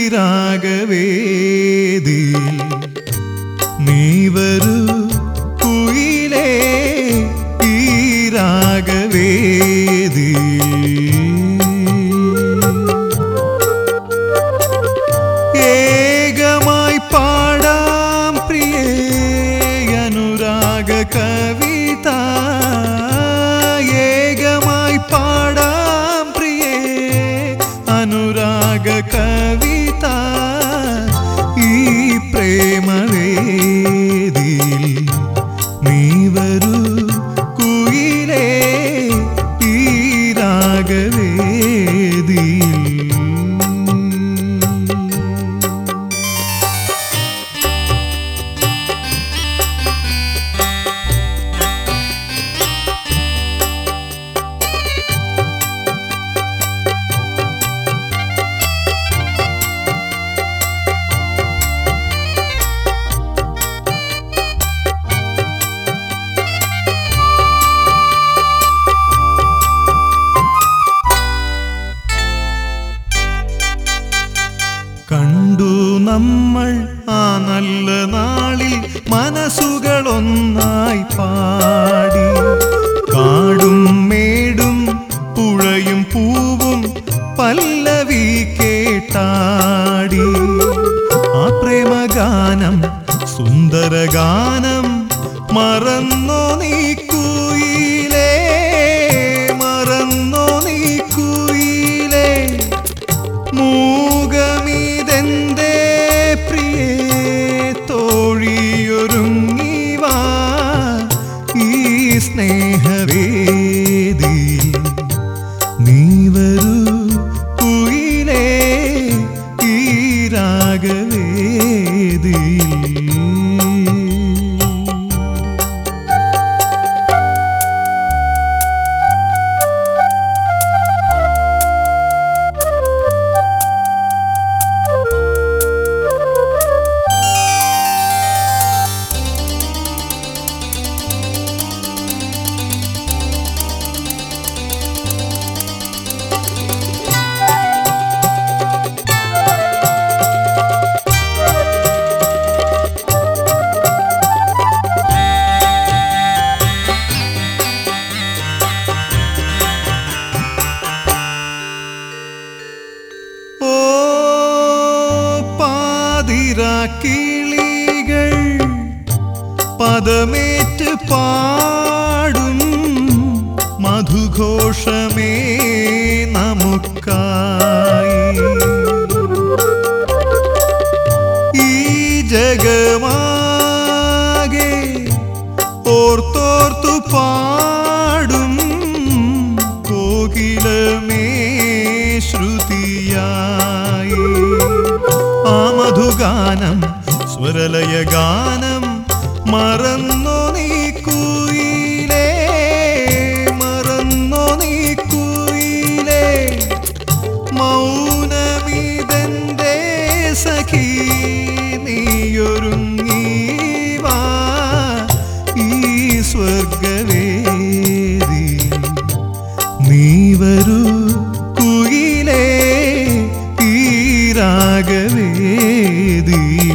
രാഗവേദിയിൽ നീ വരൂ കുയിലേ ഈ രാഗവേദിയിൽ ഏകമായി പാടാം പ്രിയേ അനുരാഗ കവിത ഏകമായി പാടാം പ്രിയേ അനുരാഗ കവിത ഈ പ്രേമവേദിയിൽ നീ വരൂ കുയിലേ ഈ രാഗവേദിയിൽ കണ്ടു നമ്മൾ ആ നല്ല നാളിൽ മനസ്സുകളൊന്നായി പാടി കാടും മേടും പുഴയും പൂവും പല്ലവി കേട്ടാടി ആ പ്രേമഗാനം സുന്ദരഗാനം മറന്നോ നീ കുയിലേ മറന്നോ നീ കുയിലേ മൂകമിതെന്തേ പ്രിയേ തോഴിയൊരുങ്ങിവാ ഈ സ്നേഹവേദി നീ വരൂ കുയിലേ ഈ രാഗവേദി കിളികൾ പദമേറ്റ് പാടും മധുഘോഷമേ നമുക്കായി ഈ ജഗമാകെ ഓർത്തോർത്തു പാടും കോകിലമേ ശ്രുതിയായി ആ മധുഗാനം സ്വരലയ ഗാനം മറന്നോ നീ കുയിലേ മറന്നോ നീ കുയിലേ മൗനമിതെന്തേ സഖി നീയൊരുങ്ങിവാ ഈ സ്വർഗവേദി നീ വരൂ കുയിലേ ഈ രാഗവേദി